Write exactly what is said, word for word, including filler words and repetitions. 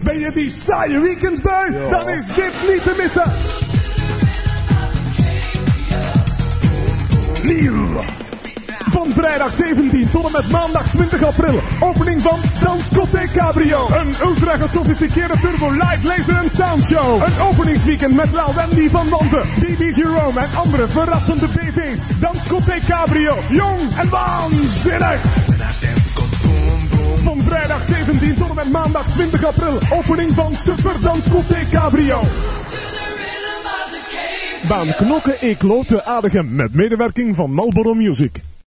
Ben je die saaie weekends beu? Ja. Dan is dit niet te missen. Nieuw. Van vrijdag zeventien tot en met maandag twintig april. Opening van Danscotheek Cabrio. Een ultra gesofisticeerde turbo live laser en soundshow. Een openingsweekend met La Wendy van Wanten, B B Jerome en andere verrassende B V's. Danscotheek Cabrio. Jong en waanzinnig. Van vrijdag zeventien tot en met maandag twintig april. Opening van Super Danscotheek Cabrio. Baan Knokke Eeklo te Adegem met medewerking van Marlboro Music.